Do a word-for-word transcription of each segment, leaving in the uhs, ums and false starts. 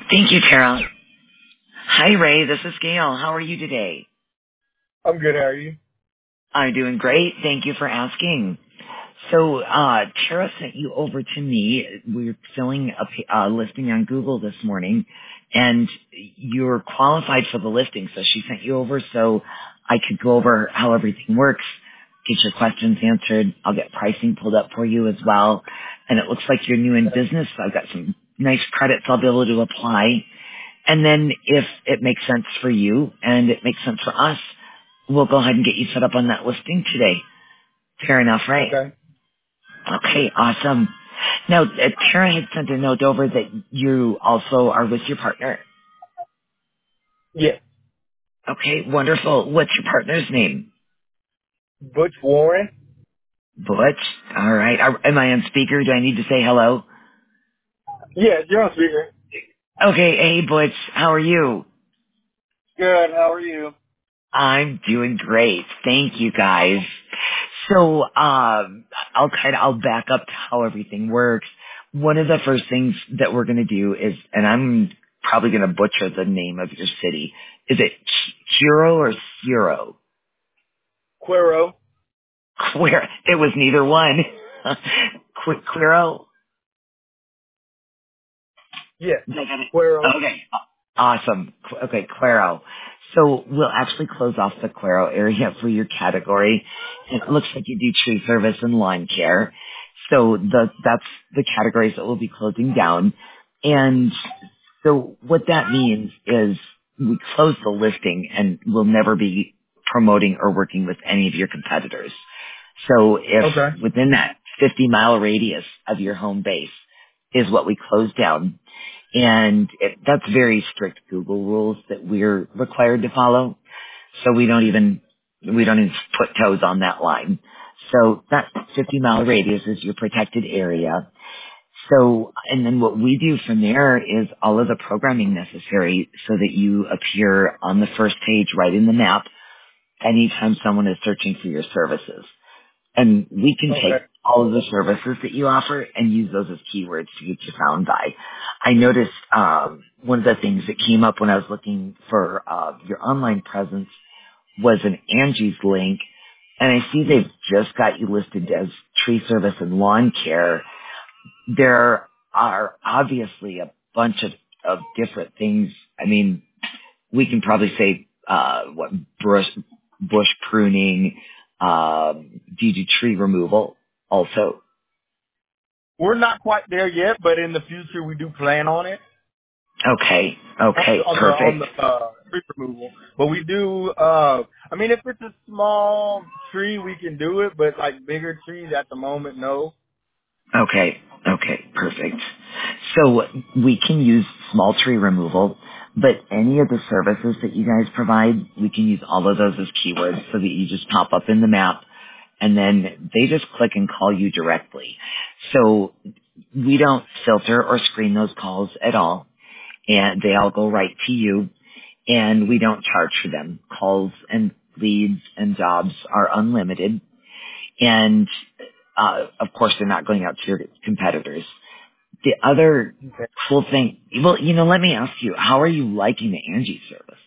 Thank you, Tara. Hi, Ray. This is Gail. How are you today? I'm good. How are you? I'm doing great. Thank you for asking. So, uh, Tara sent you over to me. We were filling a pa- uh, listing on Google this morning, and you're qualified for the listing. So she sent you over so I could go over how everything works, get your questions answered. I'll get pricing pulled up for you as well. And it looks like you're new in business, so I've got some nice credits I'll be able to apply. And then if it makes sense for you and it makes sense for us, we'll go ahead and get you set up on that listing today. Fair enough, right? Okay. Okay, awesome. Now, uh, Tara had sent a note over that you also are with your partner. Yeah. Okay, wonderful. What's your partner's name? Butch Warren. Butch. All right. Are, am I on speaker? Do I need to say hello? Yeah, you're on speaker. Okay, hey Butch, how are you? Good. How are you? I'm doing great. Thank you guys. So, um, I'll kind of, I'll back up to how everything works. One of the first things that we're going to do is, and I'm probably going to butcher the name of your city. Is it Chiro or Ciro? Quero. Queer. It was neither one. Qu- Quiro? Yeah. Did I get it? Quero. Okay. Awesome. Qu- Okay, Quero. So we'll actually close off the Quero area for your category. It looks like you do tree service and lawn care. So the, that's the categories that we'll be closing down. And so what that means is we close the listing and we'll never be promoting or working with any of your competitors. So if Okay. within that fifty mile radius of your home base is what we close down, and it, that's very strict Google rules that we're required to follow. So we don't even, we don't even put toes on that line. So that fifty mile radius is your protected area. So, and then what we do from there is all of the programming necessary so that you appear on the first page right in the map anytime someone is searching for your services. And we can Okay. take all of the services that you offer and use those as keywords to get you found by. I noticed um, one of the things that came up when I was looking for uh, your online presence was an Angie's link, and I see they've just got you listed as tree service and lawn care. There are obviously a bunch of, of different things. I mean, we can probably say uh, what brush bush pruning, um, do you do tree removal also? We're not quite there yet, but in the future we do plan on it Okay, on the okay, on the on perfect. the uh, tree removal. But we do. Uh, I mean, if it's a small tree, we can do it. But like bigger trees at the moment, no. Okay, okay, perfect. So we can use small tree removal, but any of the services that you guys provide, we can use all of those as keywords so that you just pop up in the map and then they just click and call you directly. So we don't filter or screen those calls at all, and they all go right to you, and we don't charge for them. Calls and leads and jobs are unlimited, and uh, of course they're not going out to your competitors. The other Okay. cool thing, well, you know, let me ask you, how are you liking the Angie service?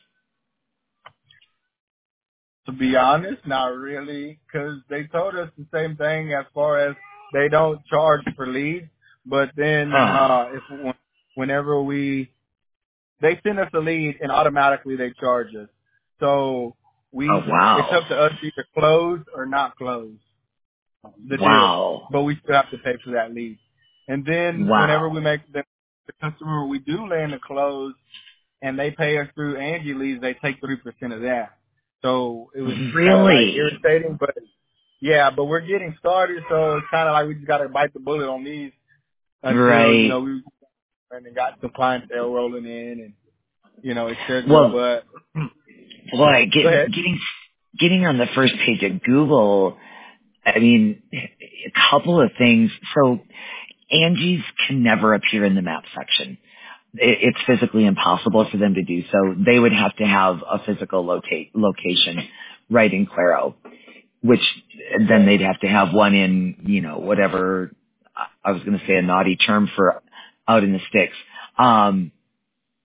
To be honest, not really, because they told us the same thing as far as they don't charge for leads, but then Oh, uh if whenever we they send us a lead and automatically they charge us, so we oh either it's wow, up to us to either close or not close the deal, wow, but we still have to pay for that lead. And then whenever wow, we make the, the customer we do land a close and they pay us through Angie leads, they take three percent of that. So it was kind of like really? irritating, but yeah, but we're getting started, so it's kind of like we just got to bite the bullet on these until, you Right. know, we and then got some clientele rolling in and, you know, et cetera. Well, But boy, go getting ahead. getting getting on the first page of Google. I mean, a couple of things. So Angie's can never appear in the map section. It, it's physically impossible for them to do so. They would have to have a physical locate location right in Claro, which then Okay. they'd have to have one in, you know, whatever. I was going to say a naughty term for out in the sticks. Um,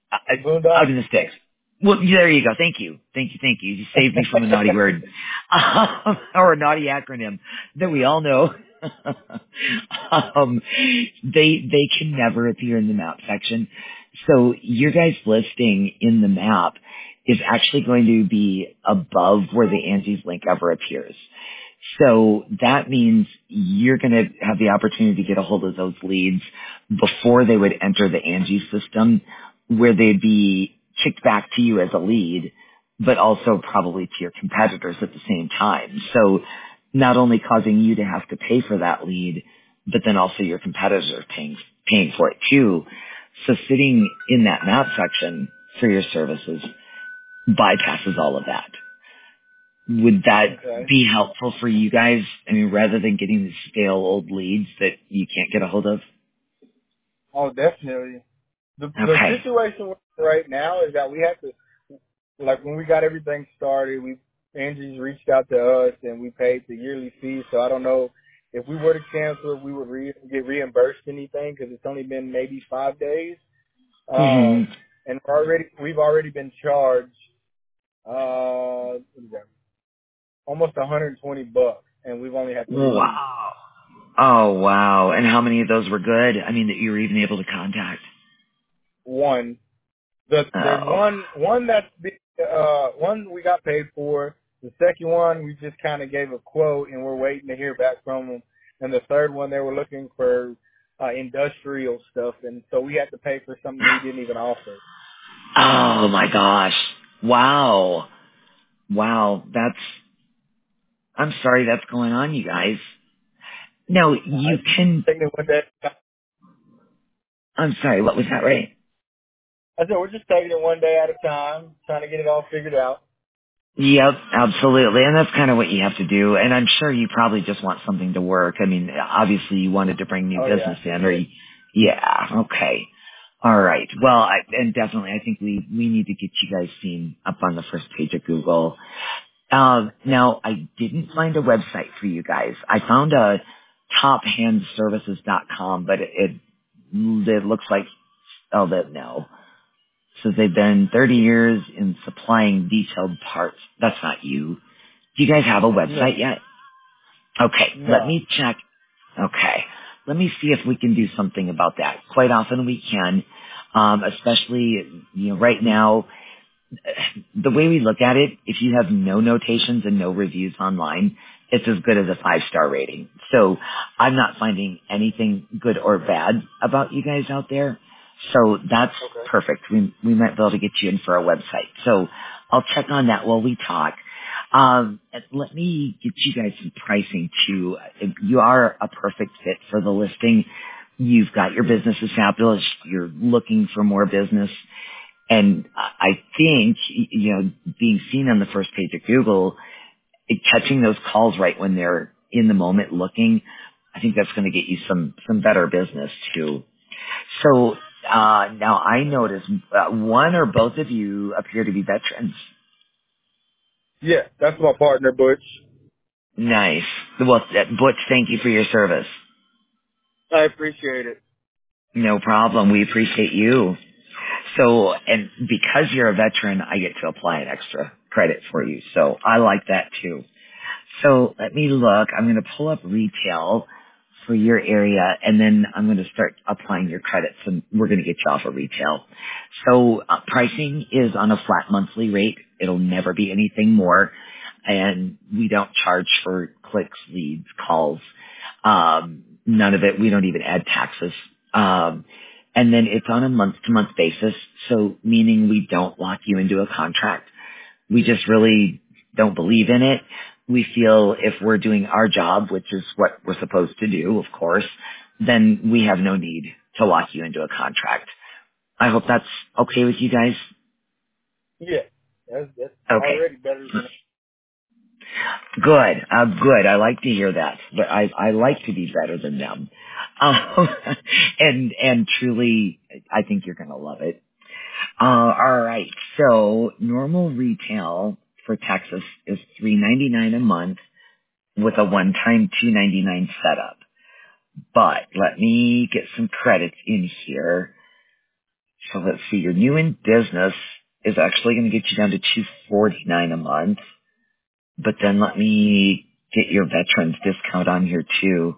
Uh, out Boondocks. in the sticks. Well, yeah, there you go. Thank you. Thank you. Thank you. You saved me from a naughty word. Um, or a naughty acronym that we all know. um, they, they can never appear in the map section. So your guys' listing in the map is actually going to be above where the Angie's link ever appears. So that means you're going to have the opportunity to get a hold of those leads before they would enter the Angie system, where they'd be kicked back to you as a lead, but also probably to your competitors at the same time. So not only causing you to have to pay for that lead, but then also your competitors are paying, paying for it too. So sitting in that map section for your services bypasses all of that. Would that Okay. be helpful for you guys? I mean, rather than getting the stale old leads that you can't get a hold of? Oh, definitely. The the Okay. situation right now is that we have to, like, when we got everything started, we Angie's reached out to us and we paid the yearly fee. So I don't know if we were to cancel, if we would re- get reimbursed anything because it's only been maybe five days. hmm Um, and we're already we've already been charged uh what is that? Almost one hundred twenty bucks, and we've only had three leads. Wow. Oh, wow. And how many of those were good? I mean, that you were even able to contact? One. The, there's Oh. one one that's the, uh one we got paid for. The second one we just kind of gave a quote and we're waiting to hear back from them. And the third one they were looking for uh industrial stuff, and so we had to pay for something we didn't even offer. Oh, my gosh. Wow. Wow. That's, I'm sorry that's going on, you guys. Now, I you can, taking it one day. I'm sorry, what was that, Ray? I said we're just taking it one day at a time, trying to get it all figured out. Yep, absolutely. And that's kind of what you have to do. And I'm sure you probably just want something to work. I mean, obviously you wanted to bring new Oh yeah. business in or, you, yeah, okay. All right. Well, I, and definitely I think we, we need to get you guys seen up on the first page of Google. Um, now I didn't find a website for you guys. I found a top hand services dot com, but it, it, it looks like, oh, that no. So they've been thirty years in supplying detailed parts. That's not you. Do you guys have a No. website yet? Okay, let No. me check. Okay, let me see if we can do something about that. Quite often we can, um, especially, you know, right now, the way we look at it, if you have no notations and no reviews online, it's as good as a five-star rating. So I'm not finding anything good or bad about you guys out there. So that's Okay. perfect. We, we might be able to get you in for a website. So I'll check on that while we talk. Um, and let me get you guys some pricing too. You are a perfect fit for the listing. You've got your business established. You're looking for more business. And I think, you know, being seen on the first page of Google, it, catching those calls right when they're in the moment looking, I think that's going to get you some, some better business too. So, uh, now I notice uh, one or both of you appear to be veterans. Yeah, that's my partner, Butch. Nice. Well, uh, Butch, thank you for your service. I appreciate it. No problem. We appreciate you. So, and because you're a veteran, I get to apply an extra credit for you. So I like that too. So let me look. I'm going to pull up retail for your area, and then I'm going to start applying your credits, and we're going to get you off of retail. So uh, pricing is on a flat monthly rate. It'll never be anything more, and we don't charge for clicks, leads, calls. Um, none of it. We don't even add taxes. Um, and then it's on a month-to-month basis, so meaning we don't lock you into a contract. We just really don't believe in it. We feel if we're doing our job, which is what we're supposed to do, of course, then we have no need to lock you into a contract. I hope that's okay with you guys. Yeah, that's that's Okay. already better than. Good. Uh, good. I like to hear that. But I, I like to be better than them. Um, and, and truly, I think you're going to love it. Uh, all right. So normal retail for Texas is three ninety-nine a month with a one-time two ninety-nine setup. But let me get some credits in here. So let's see, your new in business is actually going to get you down to two forty-nine a month. But then let me get your veterans discount on here too.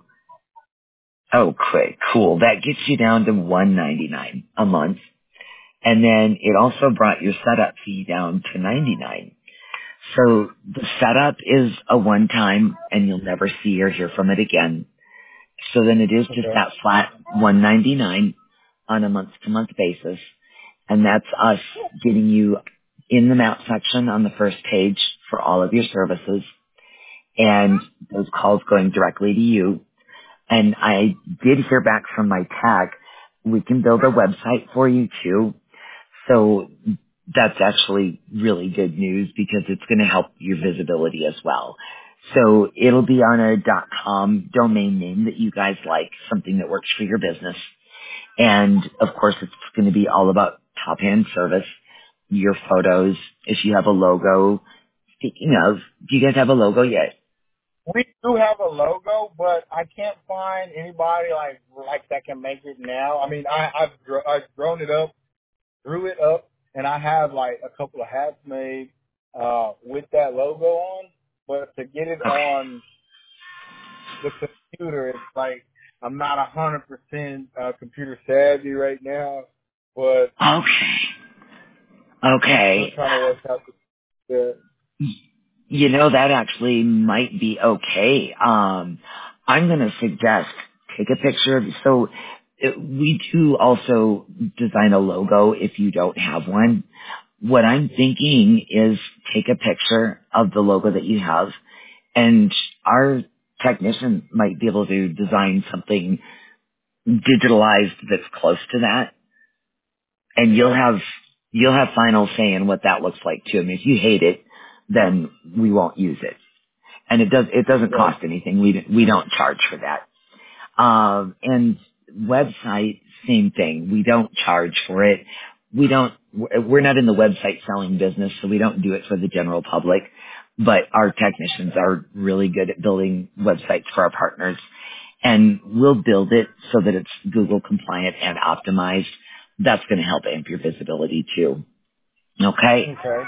Oh, quick, cool. That gets you down to one ninety-nine a month. And then it also brought your setup fee down to ninety-nine. So the setup is a one time and you'll never see or hear from it again. So then it is just Okay. that flat one ninety-nine on a month to month basis. And that's us getting you in the map section on the first page for all of your services and those calls going directly to you. And I did hear back from my tech. We can build a website for you too. So that's actually really good news because it's going to help your visibility as well. So it'll be on a .com domain name that you guys like, something that works for your business. And of course, it's going to be all about top hand service, your photos. If you have a logo, speaking of, do you guys have a logo yet? We do have a logo, but I can't find anybody like like that can make it now. I mean, I, I've gr- I've grown it up, drew it up, and I have like a couple of hats made uh, with that logo on. But to get it Okay. on the computer, it's like I'm not a hundred percent uh, computer savvy right now, but Okay. I'm still Okay. trying to work out the. You know, that actually might be okay. Um, I'm going to suggest take a picture of, so it, we do also design a logo if you don't have one. What I'm thinking is take a picture of the logo that you have and our technician might be able to design something digitalized that's close to that. And you'll Okay. have, you'll have final say in what that looks like too. I mean, if you hate it, then we won't use it. And it does, it doesn't Right. cost anything. We, we don't charge for that. Um, and website, same thing. We don't charge for it. We don't, we're not in the website selling business, so we don't do it for the general public, but our technicians are really good at building websites for our partners. And we'll build it so that it's Google compliant and optimized. That's going to help amp your visibility too. Okay? Okay.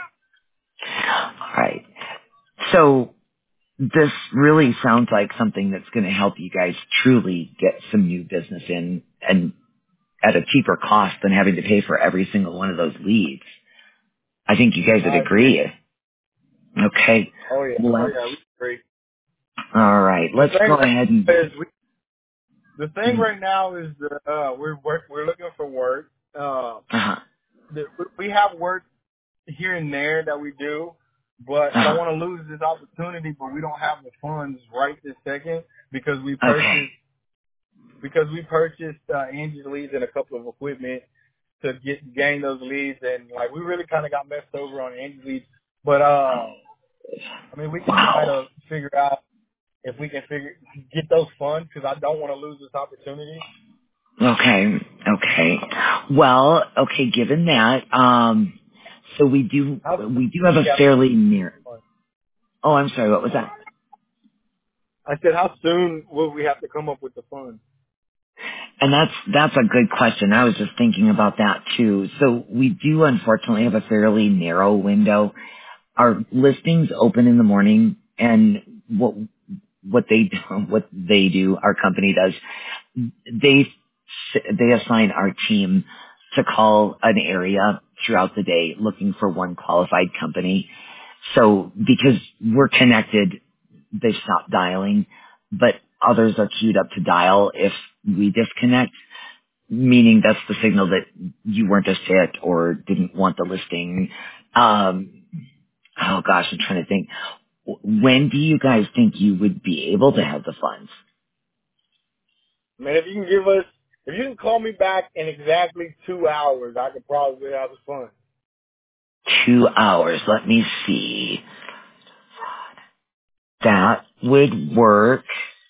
All right. So this really sounds like something that's going to help you guys truly get some new business in and at a cheaper cost than having to pay for every single one of those leads. I think you guys would I agree. agree. Okay. Oh yeah. Oh Let's, yeah. We agree. all right. The Let's thing go ahead and, is, we, the thing mm, right now is that, uh, we're work, we're looking for work. Uh, uh-huh, the, we have work here and there that we do, but I don't uh-huh. want to lose this opportunity. But we don't have the funds right this second because we Okay. purchased because we purchased uh, Angie's leads and a couple of equipment to get gain those leads, and like we really kind of got messed over on Angie's leads. But uh, I mean, we can try Wow. to figure out if we can figure get those funds because I don't want to lose this opportunity. Okay. Okay. Well, okay, given that, um, so we do, How soon we do do have we a have to fairly near, fund? oh, I'm sorry, what was that? I said, how soon will we have to come up with the funds? And that's that's a good question. I was just thinking about that too. So we do unfortunately have a fairly narrow window. Our listings open in the morning, and what what they do, what they do, our company does, they they assign our team to call an area throughout the day looking for one qualified company. So because we're connected, they stop dialing, but others are queued up to dial if we disconnect, meaning that's the signal that you weren't a fit or didn't want the listing. Um, oh gosh, I'm trying to think. When do you guys think you would be able to have the funds? Man, if you can give us, if you can call me back in exactly two hours, I could probably have the funds. Two hours. Let me see. That would work.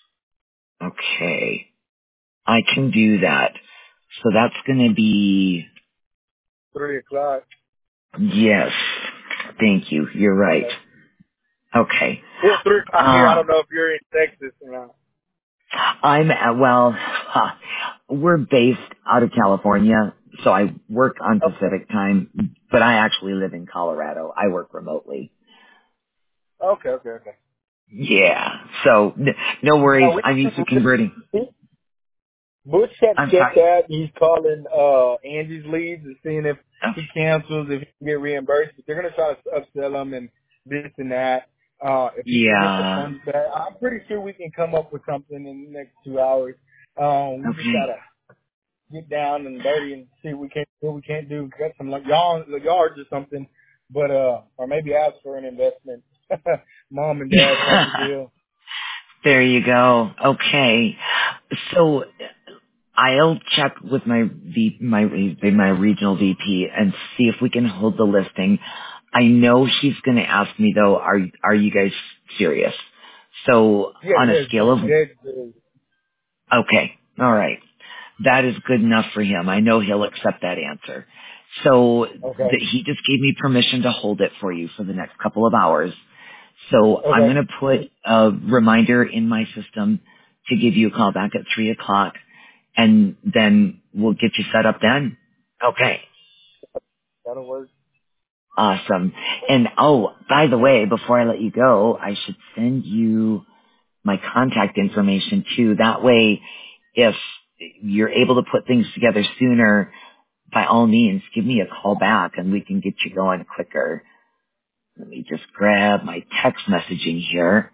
Okay. I can do that. So that's going to be, Three o'clock. yes. Thank you. You're right. Okay. Okay. Well, three o'clock here. I Uh, don't know if you're in Texas or not. I'm, uh, well, huh, we're based out of California, So I work on Okay. Pacific time, but I actually live in Colorado. I work remotely. Okay. Okay. Okay. Yeah. So n- no worries. No, I'm used to we, converting. Butch had I'm said sorry. that he's calling uh Angie's leads and seeing if Oh, he cancels, if he can get reimbursed. But they're gonna try to upsell him and this and that. Uh, if he can get the yeah. funds back, I'm pretty sure we can come up with something in the next two hours. Um, we just Okay. gotta get down and dirty and see what we can what we can't do. Get some like y'all yards or something, but uh, or maybe ask for an investment, mom and dad type of deal. There you go. Okay. So I'll check with my V, my my regional V P and see if we can hold the listing. I know she's going to ask me though. Are are you guys serious? So Yeah, on a yes, scale yes, of yes, yes. okay, all right, that is good enough for him. I know he'll accept that answer. So Okay, that he just gave me permission to hold it for you for the next couple of hours. So I'm okay. going to put a reminder in my system to give you a call back at three o'clock, and then we'll get you set up then. Okay. That'll work. Awesome. And oh, by the way, before I let you go, I should send you my contact information too. That way, if you're able to put things together sooner, by all means, give me a call back and we can get you going quicker. Let me just grab my text messaging here.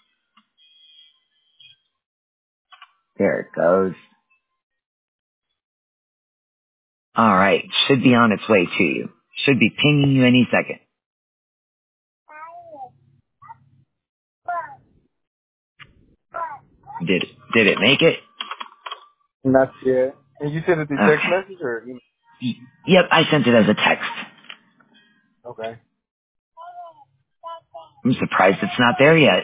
There it goes. All right. Should be on its way to you. Should be pinging you any second. Did did it make it? Not yet. And you sent it through text Okay. message or email? Y- Yep, I sent it as a text. Okay. I'm surprised it's not there yet.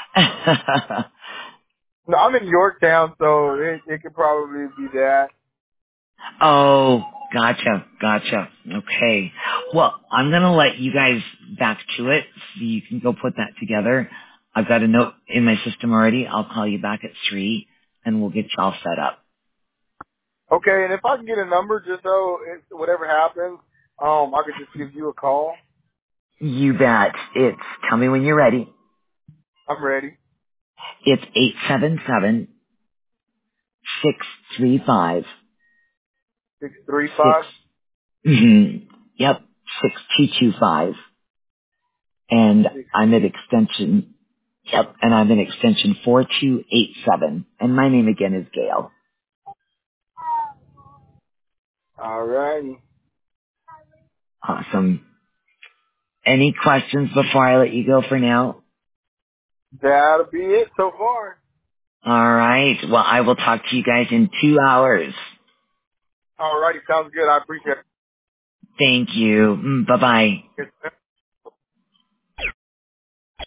No, I'm in Yorktown, so it, it could probably be that. oh, gotcha, gotcha. Okay. Well, I'm gonna let you guys back to it so you can go put that together. I've got a note in my system already. I'll call you back at three and we'll get you all set up. Okay, and if I can get a number just so it, whatever happens, um, I could just give you a call. You bet. It's, tell me when you're ready. I'm ready. It's eight seven seven six three five Six three six. five. Mm-hmm. Yep, six two two five, and Six I'm at two. extension. Yep, and I'm at extension four two eight seven, and my name again is Gail. All righty. Awesome. Any questions before I let you go for now? That'll be it so far. All right. Well, I will talk to you guys in two hours. All righty, sounds good. I appreciate Thank you. Bye bye. it.